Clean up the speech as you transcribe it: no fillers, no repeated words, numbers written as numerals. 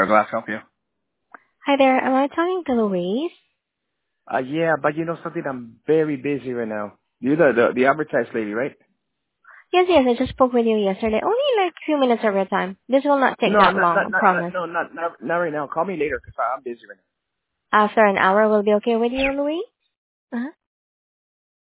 Carglass help you? Hi there. Am I talking to Louise? Yeah, but you know something? I'm very busy right now. You're the advertised lady, right? Yes, yes. I just spoke with you yesterday. Only like a few minutes of your time. This will not take No, that long, I promise. not right now. Call me later 'cause I'm busy right now. After an hour will be okay with you, Louise? Uh-huh.